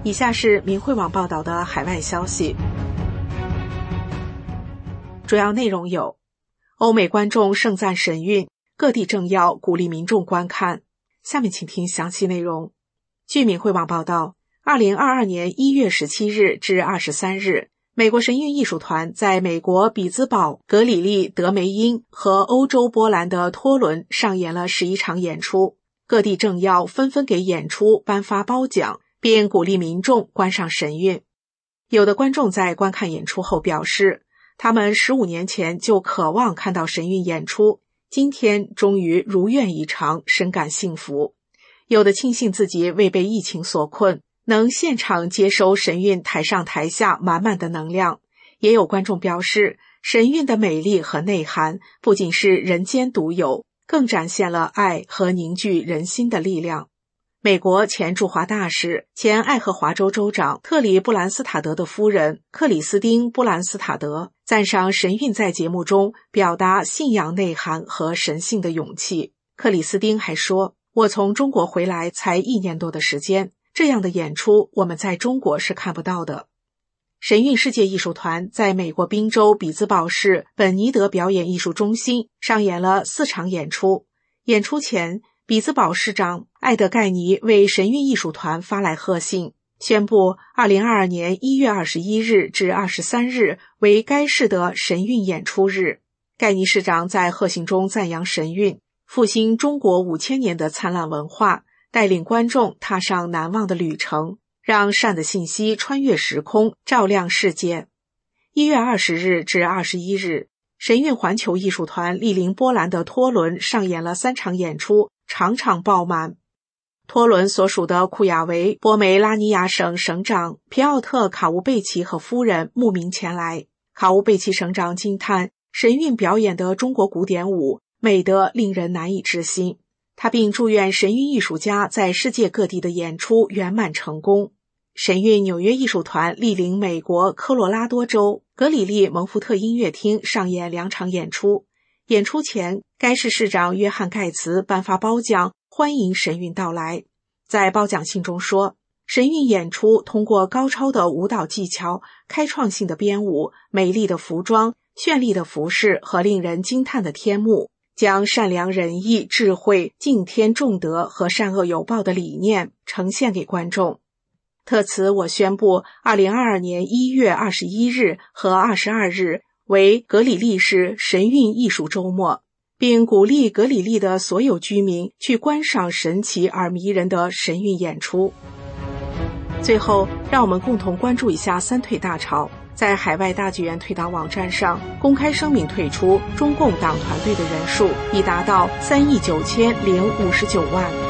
以下是明慧网报道的海外消息，主要内容有：欧美观众盛赞神韵，各地政要鼓励民众观看。下面请听详细内容。据明慧网报道，2022年1月17日至23日，美国神韵艺术团在美国比兹堡、格里利、德梅因和欧洲波兰的托伦上演了11场演出，各地政要纷纷给演出颁发褒奖，并鼓励民众观赏神韵。有的观众在观看演出后表示，他们15年前就渴望看到神韵演出，今天终于如愿以偿，深感幸福。有的庆幸自己未被疫情所困，能现场接收神韵台上台下满满的能量。也有观众表示，神韵的美丽和内涵不仅是人间独有，更展现了爱和凝聚人心的力量。美国前驻华大使、前爱荷华州州长特里布兰斯塔德的夫人克里斯汀布兰斯塔德赞赏神韵在节目中表达信仰内涵和神性的勇气。克里斯汀还说，我从中国回来才1年多的时间，这样的演出我们在中国是看不到的。神韵世界艺术团在美国宾州比兹堡市本尼德表演艺术中心上演了4场演出。演出前，比兹堡市长艾德盖尼为神韵艺术团发来贺信，宣布2022年1月21日至23日为该市的神韵演出日。盖尼市长在贺信中赞扬神韵，复兴中国5000年的灿烂文化，带领观众踏上难忘的旅程，让善的信息穿越时空，照亮世界。1月20日至21日，神韵环球艺术团莅临波兰的托伦上演了3场演出，场场爆满。托伦所属的库亚维波梅拉尼亚省省长皮奥特·卡乌贝奇和夫人慕名前来。卡乌贝奇省长惊叹神韵表演的中国古典舞美得令人难以置信，他并祝愿神韵艺术家在世界各地的演出圆满成功。神韵纽约艺术团莅临美国科罗拉多州格里利蒙福特音乐厅上演2场演出。演出前，该市市长约翰盖茨颁发褒奖，欢迎神韵到来。在褒奖信中说，神韵演出通过高超的舞蹈技巧、开创性的编舞、美丽的服装、绚丽的服饰和令人惊叹的天幕，将善良仁义、智慧、敬天重德和善恶有报的理念呈现给观众。特此，我宣布2022年1月21日和22日为格里利市神韵艺术周末，并鼓励格里利的所有居民去观赏神奇而迷人的神韵演出。最后，让我们共同关注一下三退大潮。在海外大剧院退党网站上公开声明退出中共党团队的人数已达到3亿9059万。